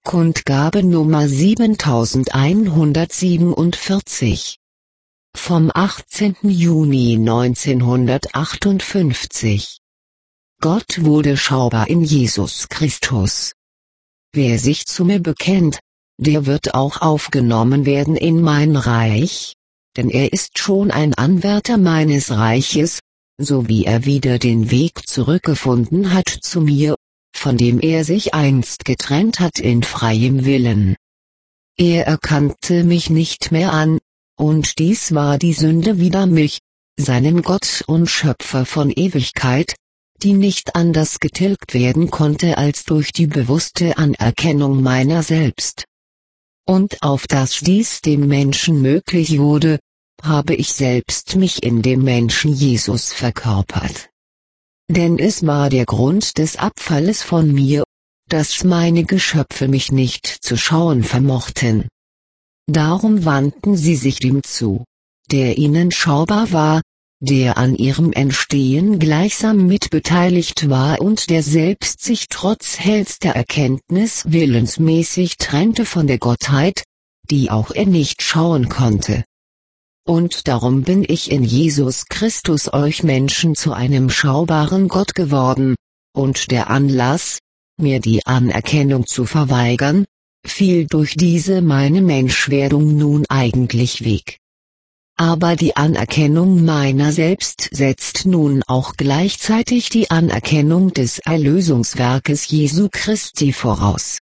Kundgabe Nummer 7147 vom 18. Juni 1958. Gott wurde schaubar in Jesus Christus. Wer sich zu mir bekennt, der wird auch aufgenommen werden in mein Reich, denn er ist schon ein Anwärter meines Reiches, so wie er wieder den Weg zurückgefunden hat zu mir, von dem er sich einst getrennt hat in freiem Willen. Er erkannte mich nicht mehr an, und dies war die Sünde wider mich, seinen Gott und Schöpfer von Ewigkeit, die nicht anders getilgt werden konnte als durch die bewusste Anerkennung meiner selbst. Und auf dass dies dem Menschen möglich wurde, habe ich selbst mich in dem Menschen Jesus verkörpert. Denn es war der Grund des Abfalles von mir, dass meine Geschöpfe mich nicht zu schauen vermochten. Darum wandten sie sich dem zu, der ihnen schaubar war, der an ihrem Entstehen gleichsam mitbeteiligt war und der selbst sich trotz hellster Erkenntnis willensmäßig trennte von der Gottheit, die auch er nicht schauen konnte. Und darum bin ich in Jesus Christus euch Menschen zu einem schaubaren Gott geworden, und der Anlass, mir die Anerkennung zu verweigern, fiel durch diese meine Menschwerdung nun eigentlich weg. Aber die Anerkennung meiner selbst setzt nun auch gleichzeitig die Anerkennung des Erlösungswerkes Jesu Christi voraus.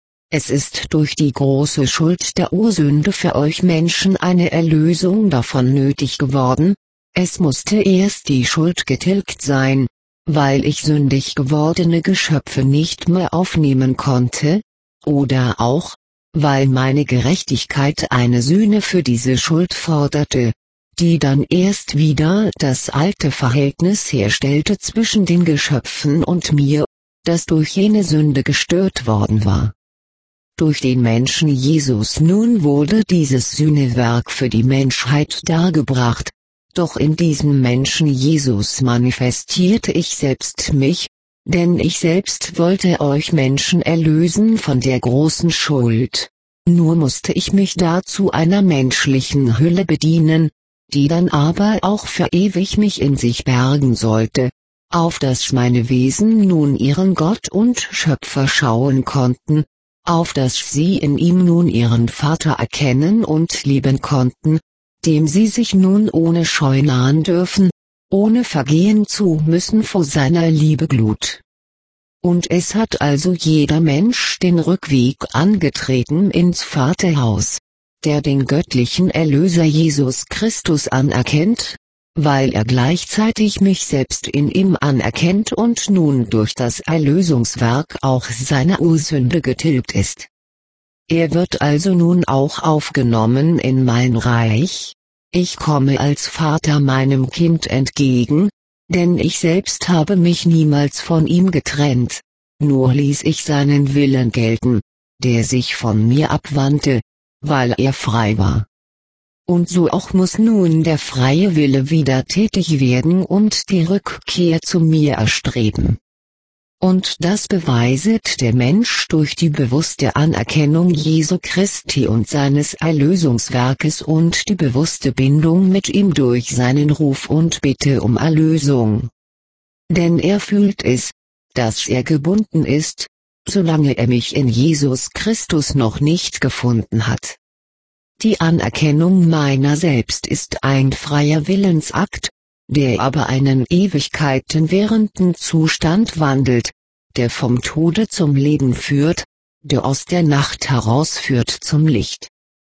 Es ist durch die große Schuld der Ursünde für euch Menschen eine Erlösung davon nötig geworden, es musste erst die Schuld getilgt sein, weil ich sündig gewordene Geschöpfe nicht mehr aufnehmen konnte, oder auch, weil meine Gerechtigkeit eine Sühne für diese Schuld forderte, die dann erst wieder das alte Verhältnis herstellte zwischen den Geschöpfen und mir, das durch jene Sünde gestört worden war. Durch den Menschen Jesus nun wurde dieses Sühnewerk für die Menschheit dargebracht, doch in diesem Menschen Jesus manifestierte ich selbst mich, denn ich selbst wollte euch Menschen erlösen von der großen Schuld, nur musste ich mich dazu einer menschlichen Hülle bedienen, die dann aber auch für ewig mich in sich bergen sollte, auf dass meine Wesen nun ihren Gott und Schöpfer schauen konnten, auf dass sie in ihm nun ihren Vater erkennen und lieben konnten, dem sie sich nun ohne Scheu nahen dürfen, ohne vergehen zu müssen vor seiner Liebe Glut. Und es hat also jeder Mensch den Rückweg angetreten ins Vaterhaus, der den göttlichen Erlöser Jesus Christus anerkennt, weil er gleichzeitig mich selbst in ihm anerkennt und nun durch das Erlösungswerk auch seine Ursünde getilgt ist. Er wird also nun auch aufgenommen in mein Reich, ich komme als Vater meinem Kind entgegen, denn ich selbst habe mich niemals von ihm getrennt, nur ließ ich seinen Willen gelten, der sich von mir abwandte, weil er frei war. Und so auch muss nun der freie Wille wieder tätig werden und die Rückkehr zu mir erstreben. Und das beweiset der Mensch durch die bewusste Anerkennung Jesu Christi und seines Erlösungswerkes und die bewusste Bindung mit ihm durch seinen Ruf und Bitte um Erlösung. Denn er fühlt es, dass er gebunden ist, solange er mich in Jesus Christus noch nicht gefunden hat. Die Anerkennung meiner selbst ist ein freier Willensakt, der aber einen ewigkeitenwährenden Zustand wandelt, der vom Tode zum Leben führt, der aus der Nacht herausführt zum Licht.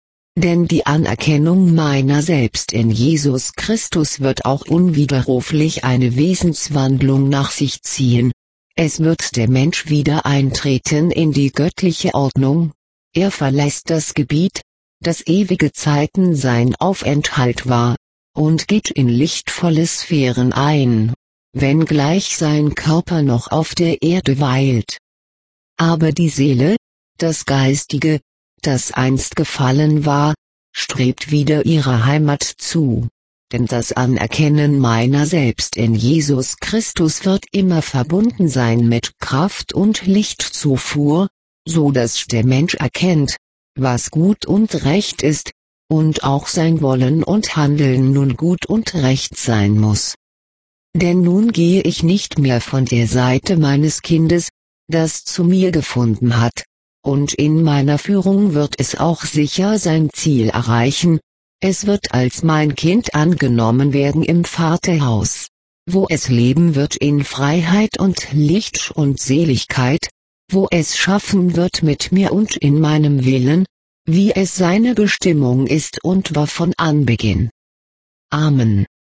Denn die Anerkennung meiner selbst in Jesus Christus wird auch unwiderruflich eine Wesenswandlung nach sich ziehen, es wird der Mensch wieder eintreten in die göttliche Ordnung, er verlässt das Gebiet, das ewige Zeiten sein Aufenthalt war, und geht in lichtvolle Sphären ein, wenngleich sein Körper noch auf der Erde weilt. Aber die Seele, das Geistige, das einst gefallen war, strebt wieder ihrer Heimat zu, denn das Anerkennen meiner selbst in Jesus Christus wird immer verbunden sein mit Kraft und Lichtzufuhr, so dass der Mensch erkennt, was gut und recht ist, und auch sein Wollen und Handeln nun gut und recht sein muss. Denn nun gehe ich nicht mehr von der Seite meines Kindes, das zu mir gefunden hat, und in meiner Führung wird es auch sicher sein Ziel erreichen, es wird als mein Kind angenommen werden im Vaterhaus, wo es leben wird in Freiheit und Licht und Seligkeit, wo es schaffen wird mit mir und in meinem Willen, wie es seine Bestimmung ist und war von Anbeginn. Amen.